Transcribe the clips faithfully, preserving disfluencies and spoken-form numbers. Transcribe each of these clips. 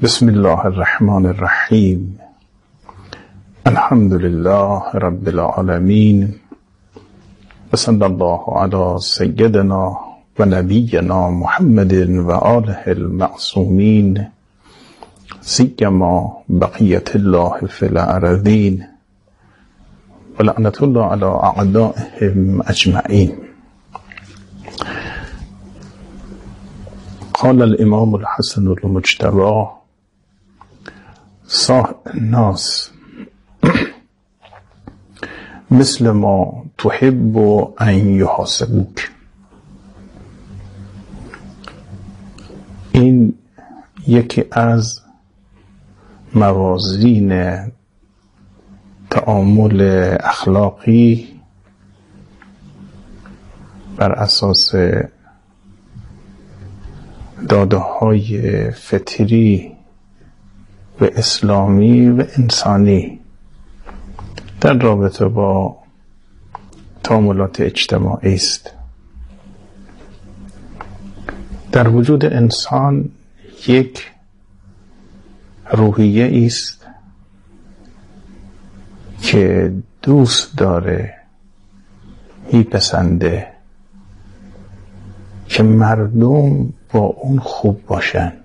بسم الله الرحمن الرحیم. الحمد لله رب العالمین و صلی الله علی سیدنا و نبینا محمد و آله المعصومین سیما بقیت الله فی الارضین و لعنت الله علی اعدائهم اجمعین. قال الامام الحسن المجتبی صاحب الناس مثل ما تحب ان یحاسبوک. این یکی از موازین تعامل اخلاقی بر اساس داده های فطری و اسلامی و انسانی در رابطه با تعاملات اجتماعی است. در وجود انسان یک روحیه است که دوست داره، میپسنده که مردم با اون خوب باشن.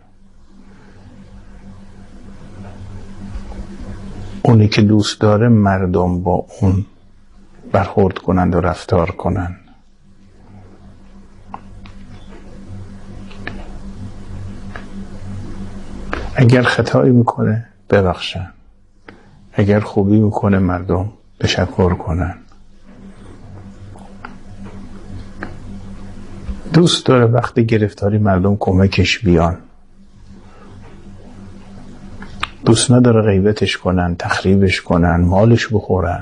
اونی که دوست داره مردم با اون برخورد کنند و رفتار کنند. اگر خطایی میکنه ببخشن، اگر خوبی میکنه مردم تشکر کنن. دوست داره وقتی گرفتاری مردم کمکش بیان. دوست نداره غیبتش کنن، تخریبش کنن، مالش بخورن.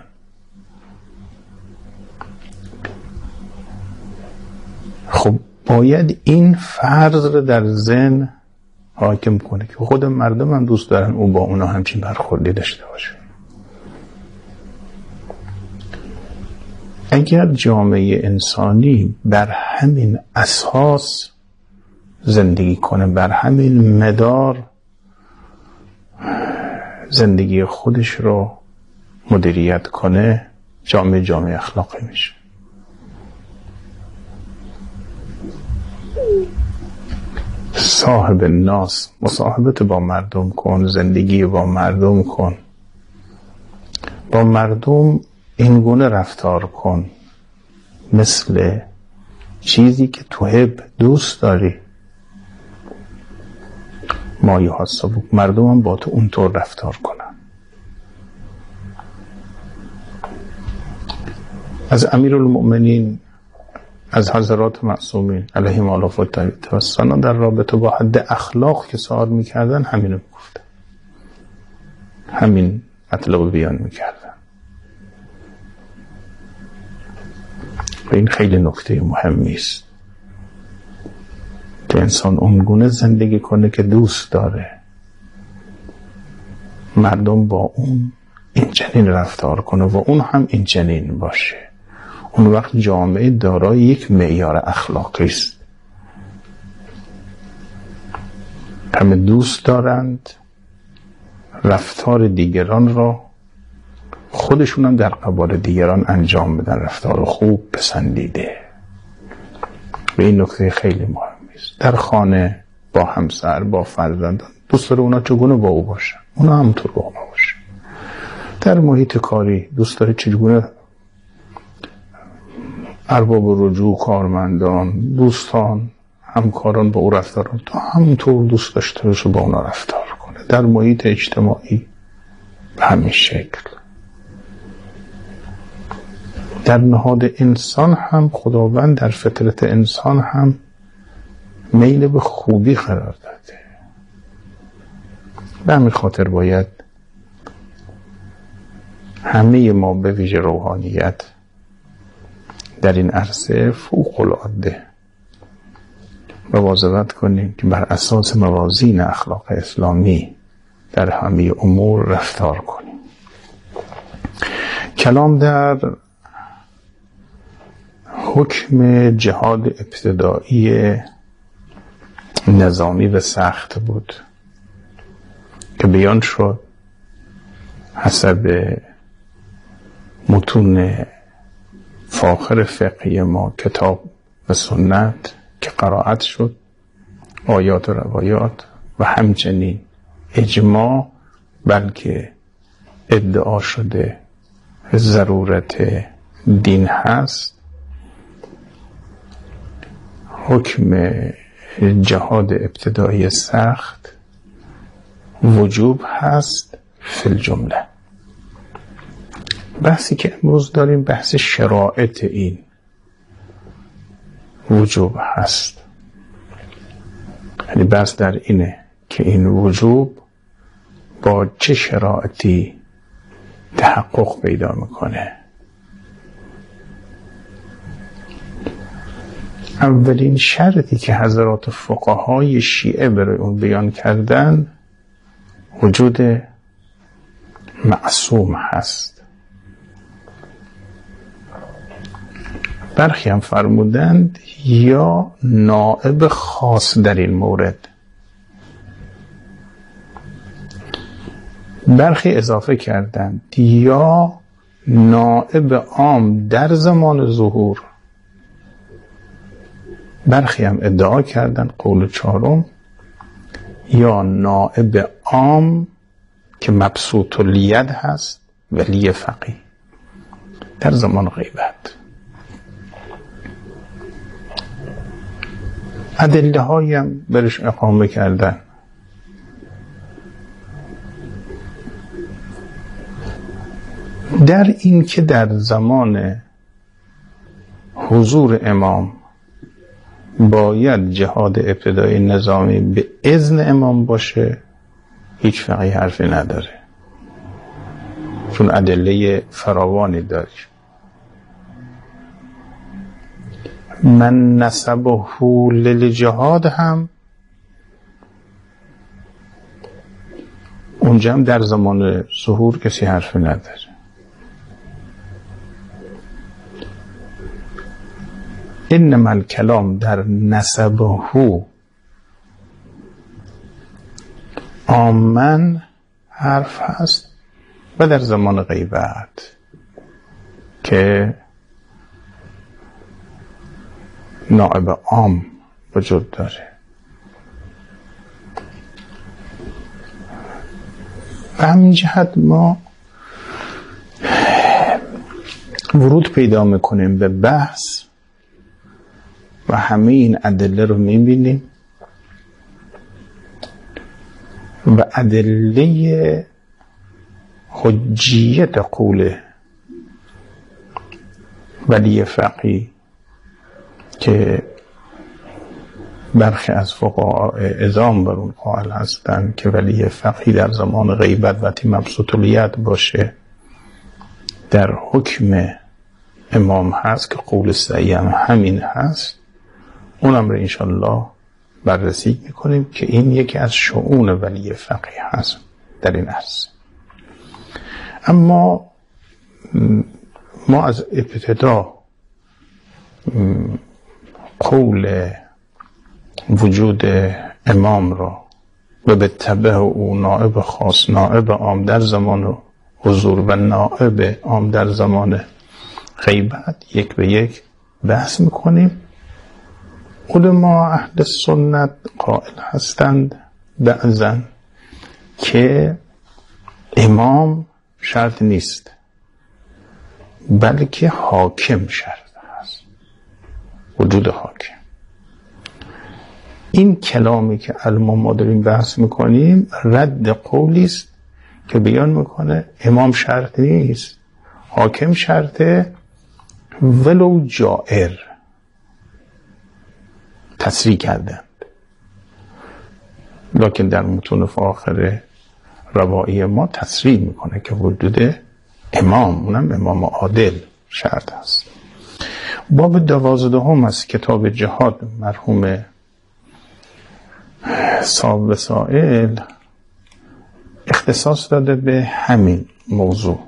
خب باید این فرض رو در ذهن حاکم کنه که خود مردم هم دوست دارن او با اونا همچین برخوردی داشته باشه. اگر جامعه انسانی بر همین اساس زندگی کنه، بر همین مدار زندگی خودش رو مدیریت کنه، جامعه جامعه اخلاقی میشه. صاحب الناس، مصاحبت با مردم کن، زندگی با مردم کن، با مردم این گونه رفتار کن مثل چیزی که تحب دوست داری. ما یحاسبوک، مردم هم با تو اونطور رفتار کنن. از امیرالمؤمنین، از حضرات معصومین علیهم آلاف و توسنا در رابطه با حد اخلاق که سوال میکردن همینو میگفتن، همین مطلب بیان میکردن. و این خیلی نکته مهمی است که انسان اونگونه زندگی کنه که دوست داره مردم با اون این چنین رفتار کنه و اون هم این چنین باشه. اون وقت جامعه دارای یک معیار اخلاقی است. همه دوست دارند رفتار دیگران را خودشون هم در قبال دیگران انجام بدن، رفتار خوب، پسندیده. و این نکته خیلی مهمی است. در خانه با همسر، با فرزندان دوست داره اونا چگونه با او باشن، اونا همونطور با اونا باشن. در محیط کاری دوست داره چگونه ارباب رجوع، کارمندان، دوستان، همکاران با او رفتار کنن تا همونطور دوست داشته باشه با اونا رفتار کنه. در محیط اجتماعی به همین شکل. در نهاد انسان هم خداوند در فطرت انسان هم میل به خوبی قرار داده. به همین خاطر باید همه ما به ویژه روحانیت در این عرصه فوق العاده مواظبت کنیم که بر اساس موازین اخلاق اسلامی در همه امور رفتار کنیم. کلام در حکم جهاد ابتدایی نظامی و سخت بود که بیان شد حسب متون فاخر فقهی ما، کتاب و سنت که قرائت شد، آیات و روایات و همچنین اجماع، بلکه ادعا شده ضرورت دین هست، حکم جهاد ابتدایی سخت وجوب هست فی الجمله. بحثی که امروز داریم بحث شرایط این وجوب هست. یعنی بحث در اینه که این وجوب با چه شرایطی تحقق پیدا میکنه. اولین شرطی که حضرات فقهای شیعه برای اون بیان کردن وجود معصوم هست. برخی هم فرمودند یا نائب خاص در این مورد. برخی اضافه کردند یا نائب عام در زمان ظهور. برخی هم ادعا کردند قول چهارم یا نائب عام که مبسوط الید هست، ولی فقیه در زمان غیبت. ادله هایی هم برش اقامه کردن. در این که در زمان حضور امام باید جهاد ابتدایی نظامی به اذن امام باشه، هیچ فقیه حرفی نداره، چون ادله فراوانی داره. من نسبه للجهاد هم اونجا هم در زمان ظهور کسی حرفی نداره. انما الکلام در نسبه عامن حرف هست و در زمان غیبت که نائب عام وجود داره. و همین جهت ما ورود پیدا میکنیم به بحث و همه این ادله رو میبینیم و ادله حجیت قول ولی فقیه که برخی از فقها اعزام بر اون قائل هستند که ولی فقیه در زمان غیبت وقتی مبسوط الید باشه در حکم امام هست که قول صحیح هم همین هست. اونم رو انشالله بررسی میکنیم که این یکی از شؤون ولی فقیه هست در این عرصه. اما ما از ابتدا قول وجود امام را و به تبع او نائب خاص، نائب عام در زمان حضور و نائب عام در زمان غیبت یک به یک بحث میکنیم. علما اهل سنت قائل هستند بعضن که امام شرط نیست بلکه حاکم شرط هست، وجود حاکم. این کلامی که الان ما داریم بحث میکنیم رد قولی است که بیان میکنه امام شرط نیست، حاکم شرطه ولو جائر. تصریح کردند لکن در متون فاخر روایی ما تصریح میکنه که وجود امام، اونم امام عادل شرط است. باب دوازدهم از کتاب جهاد مرحوم صاحب وسائل اختصاص داده به همین موضوع.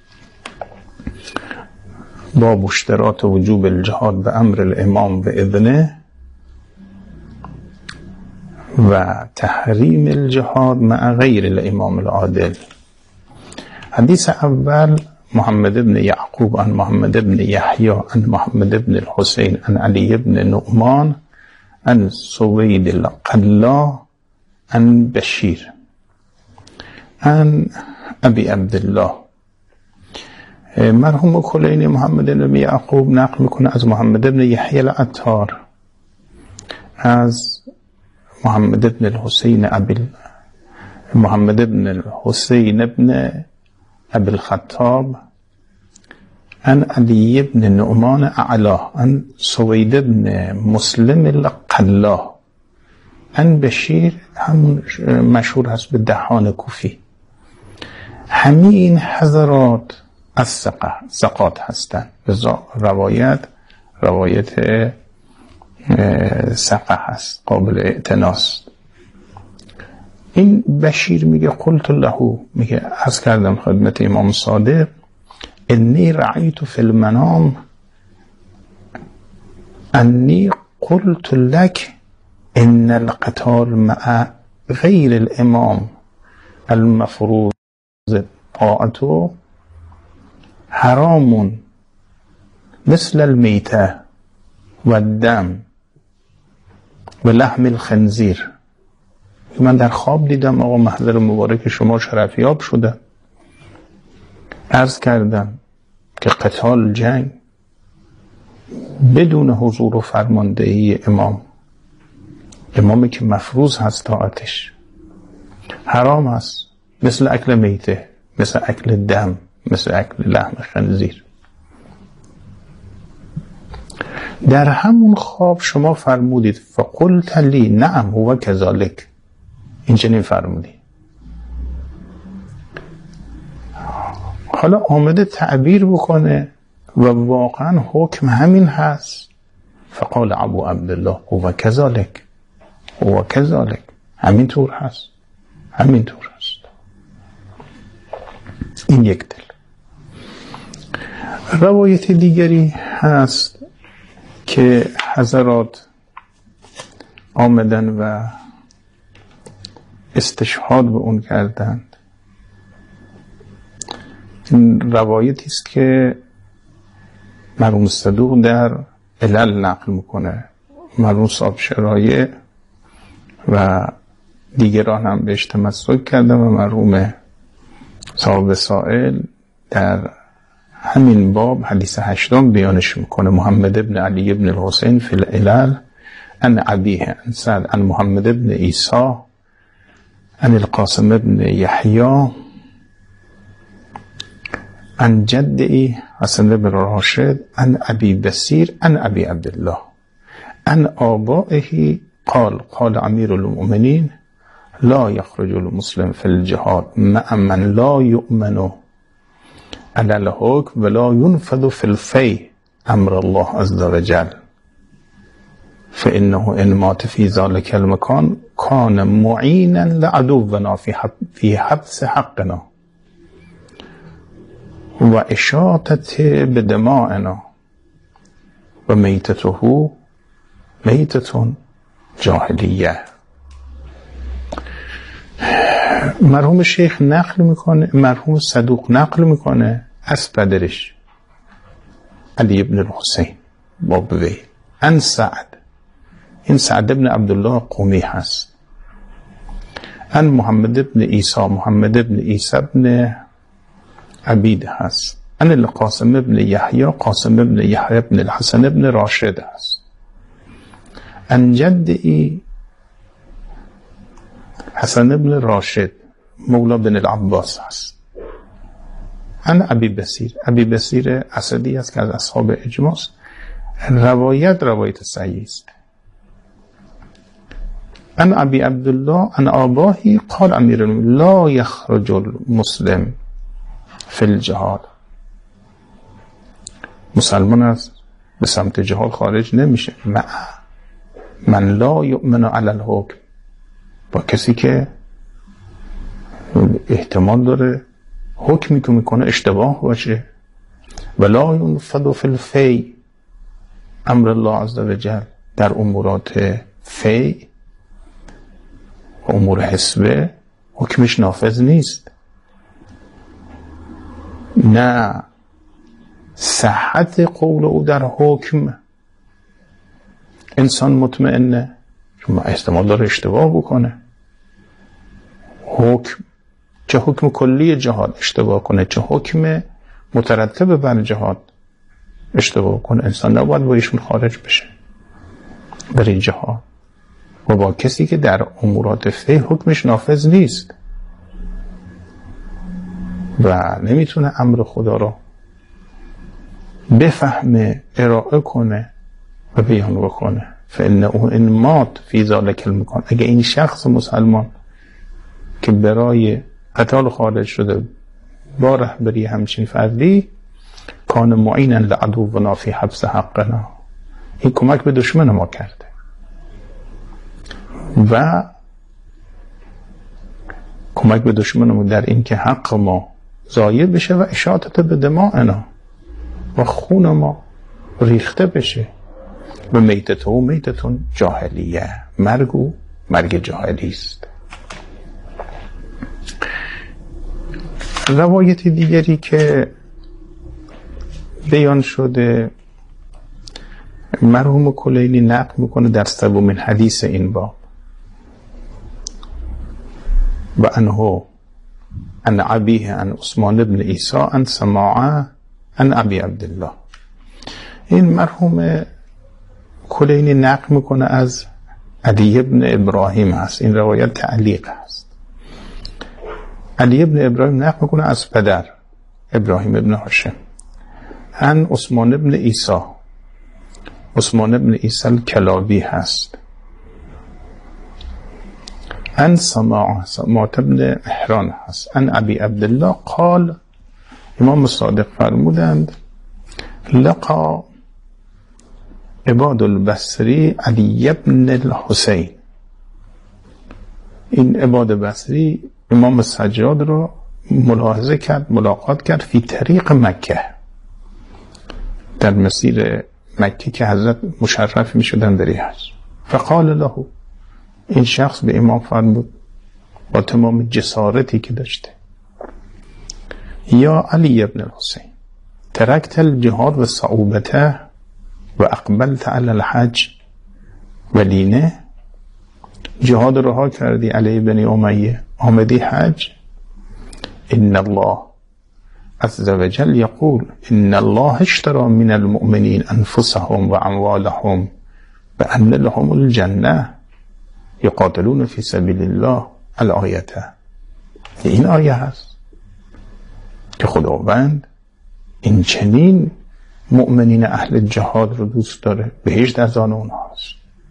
باب اشتراط وجوب الجهاد به امر الامام و اذنه و تحریم الجهاد مع غیر الامام العادل. حدیث اول محمد بن یعقوب عن محمد بن یحیی عن محمد بن الحسین عن علی بن نعمان عن سوید القلا عن بشیر عن ابی عبدالله. مرحوم کلینی محمد بن یعقوب نقل میکنه از محمد بن یحیی العطار، از محمد بن الحسین ابی محمد بن الحسین بن ابی الخطاب عن علی بن نعمان اعلا عن سوید بن مسلم القلا عن بشیر، همون مشهور هست به دهان کوفی. همین این حضرات از ثقه ثقات هستند. روایت روایت ثقه هست، قابل اعتناست. این بشیر میگه قلت له، میگه عرض کردم خدمت امام صادق انی رأیت فی المنام انی قلت لك ان القتال مع غیر الامام المفروض طاعته حرام مثل المیته و الدم و لحم الخنزیر. من در خواب دیدم آقا محضر مبارک شما شرفیاب شده. عرض کردم که قتال، جنگ بدون حضور و فرماندهی امام، امامی که مفروض هست طاعتش، حرام هست، مثل اکل میته، مثل اکل دم، مثل اکل لحم خنزیر. در همون خواب شما فرمودید فقلت لی نعم هو کذالک، این چنین فرمودی. حالا آمده تعبیر بکنه و واقعا حکم همین هست. فقال ابو عبدالله هو کذالک، هو کذالک، همین طور هست، همین طور هست. این یک دل. روایت دیگری هست که حضرات آمدن و استشهاد به اون کردند. این روایتی است که مرحوم صدوق در علل نقل میکنه، مرحوم صاحب شرایع و دیگران هم بهش تمسک کردن و مرحوم صاحب سائل در همین باب حدیث هشتم بیانش میکنه. محمد بن علی بن الحسین فی العلل ان ابیه ان سعد ان محمد بن عیسی ان القاسم بن یحیی ان جدی حسن بن راشد ان ابی بصیر ان ابی عبدالله ان آبائه قال قال امیر المؤمنین لا یخرج المسلم فی الجهاد مع من لا یؤمن علی الحکم ولا ينفذ في الفی امر الله عز وجل فانه ان مات في ذلك المكان كان معینا لعدونا في حبس حقنا و اشاطت بدمائنا و میتته میتتون جاهلیه. مرحوم شیخ نقل میکنه، مرحوم صدوق نقل میکنه از پدرش علی ابن الحسین باب وی ان سعد، این سعد ابن عبدالله قومی هست، ان محمد ابن عیسی، محمد ابن عیسی ابن عبید هست، ان القاسم ابن یحیی، قاسم ابن یحیی ابن الحسن ابن راشد هست، ان جدی حسن ابن راشد مولا بن العباس هست، ان ابی بصیر، ابی بصیر اسدی است که از اصحاب اجماع است. روایت روایت صحیح است. ان ابی عبدالله ان آباهی قال امیر المؤمنین لا یخرج المسلم فی الجهاد، مسلمان است به سمت جهاد خارج نمیشه مع من لا یؤمن علی الحکم، با کسی که احتمال داره حکمی که میکنه اشتباه باشه، ولا ينفذ فی الفی امر الله عز وجل، در امورات فی امور حسبه حکمش نافذ نیست. نه صحت قول او در حکم انسان مطمئنه، چون احتمال داره اشتباه بکنه. حکم چه حکم کلی جهاد اشتباه کنه، چه حکم مترتب بر جهاد اشتباه کنه. انسان نباید با ایشون خارج بشه برای جهاد و با کسی که در امورات فقه حکمش نافذ نیست و نمیتونه امر خدا رو بفهمه، ارائه کنه و بیان بکنه. فانه ان مات فی ذلک المکان، اگه این شخص مسلمان که برای قتال خارج شده با رهبری همچین فردی، کان معینا لعدونا فی حبس حقنا، این کمک به دشمن ما کرده و کمک به دشمن ما در این که حق ما ضایع بشه و اشاعت به دماءنا و خون ما ریخته بشه و میتته و میتتون جاهلیه، مرگ و مرگ جاهلی است. روایت دیگری که بیان شده مرحوم کلینی نقل میکنه در سومین حدیث این باب و انه ان ابیه ان عثمان ابن عیسی ان سماعه ان ابی عبدالله. این مرحوم کلینی نقل میکنه از علی ابن ابراهیم هست، این روایت تعلیق هست. علی ابن ابراهیم نقل میکنه از پدر ابراهیم ابن هاشم ان عثمان ابن عیسی، عثمان ابن عیسی الکلابی هست، ان سماع سماع ابن احران هست، ان ابی عبدالله قال، امام صادق فرمودند لقا عباد البصری علی ابن الحسین. این عباد بصری امام سجاد رو ملاحظه کرد، ملاقات کرد فی طریق مکه، در مسیر مکه که حضرت مشرف می شدن در حج. فقال له، این شخص به امام فرمود با تمام جسارتی که داشته، یا علی ابن الحسین ترکت الجهاد و صعوبته و اقبلت علی الحج و دینه، جهاد رها کردی علی بن امیه، آمدی حج. ان الله عز وجل یقول ان الله اشترى من المؤمنین انفسهم و اموالهم بأن لهم الجنه یقاتلون فی سبیل الله الآیته. این آیه هست که خداوند این چنین مؤمنین اهل جهاد رو دوست داره، بهشت از آن اونهاست.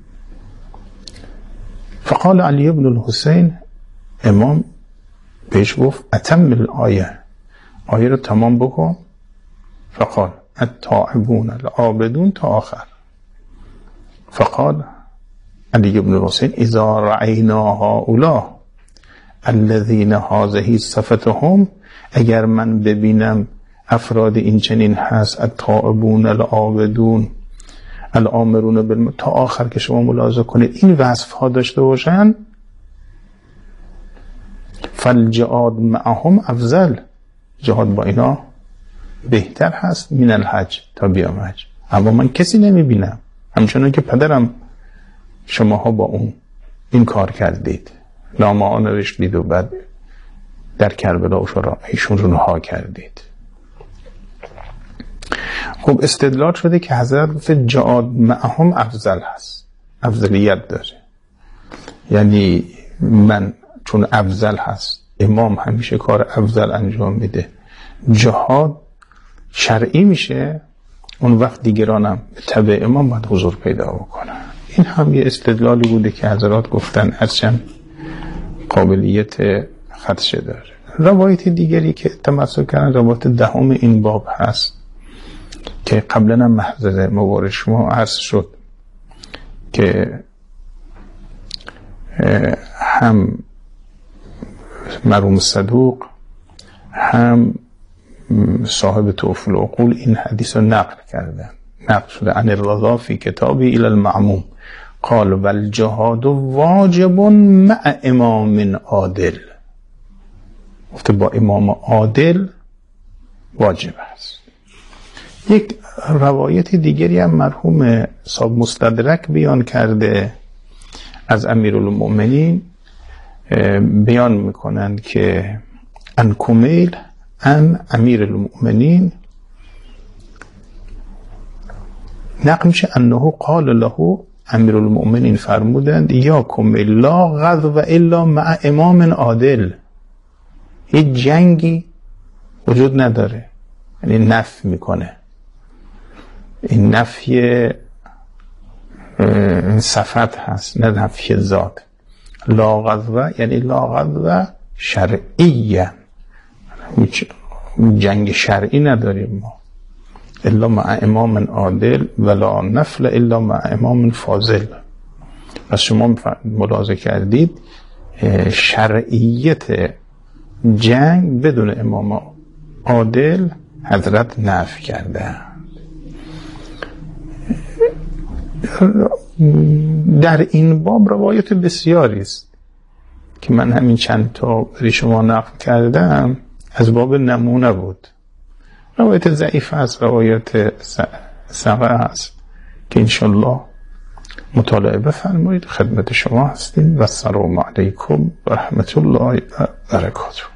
فقال علی ابن الحسین، امام بهش گفت اتم الآیه، آیه رو تمام بکن. فقال التائبون العابدون تا آخر. فقال علی ابن الحسین اذا رأینا هؤلاء الذین هذه صفتهم، اگر من ببینم افراد این چنین هست، التائبون العابدون الامرون بالمعروف تا آخر که شما ملاحظه کنید این وصف ها داشته باشن، فالجهاد معهم افضل، جهاد با اینا بهتر هست من الحج، تا بیام حج. اما من کسی نمیبینم، همچنان که پدرم شماها با اون این کار کردید، نامه ها نوشتید و بعد در کربلا و شورا ایشون رو رها کردید. خب استدلال شده که حضرت گفت جهاد معهم افضل هست، افضلیت داره، یعنی من چون افضل هست، امام همیشه کار افضل انجام میده، جهاد شرعی میشه، اون وقت دیگرانم به تبع امام باید حضور پیدا بکنن. این هم یه استدلالی بوده که حضرات گفتن، هرچند قابلیت خدشه داره. روایت دیگری که تمسک کردن روایت دهم این باب هست که قبلا هم محضر موارد شما عرض شد که هم مرحوم صدوق هم صاحب توفیق العقول این حدیث رو نقل کردن، نقل شده عن الرضا فی کتابی الی المعموم قال والجهاد واجب مع امام عادل، گفته با امام عادل واجب است. یک روایت دیگری هم مرحوم صاحب مستدرک بیان کرده از امیرالمؤمنین، بیان میکنند که ان کمیل ان امیرالمؤمنین نقل میشه انه قال له، امیرالمؤمنین فرمودند یا کمیل لا غزو الا مع امام عادل، هیچ جنگی وجود نداره، یعنی نفی میکنه، این نفی صفت هست نه نفی ذات. لا غزو یعنی لا غزو شرعیه، جنگ شرعی نداریم ما، الا مع امام عادل ولا نفل الا مع امام فاضل. پس شما ملاحظه کردید شرعیت جنگ بدون امام عادل حضرت نفی کرده. در این باب روایت بسیاری است که من همین چند تا برای شما نقل کردم، از باب نمونه بود. روایت ضعیف است، روایت ثقه است که انشالله مطالعه بفرمایید. خدمت شما هستیم و السلام علیکم و رحمت الله و برکاته.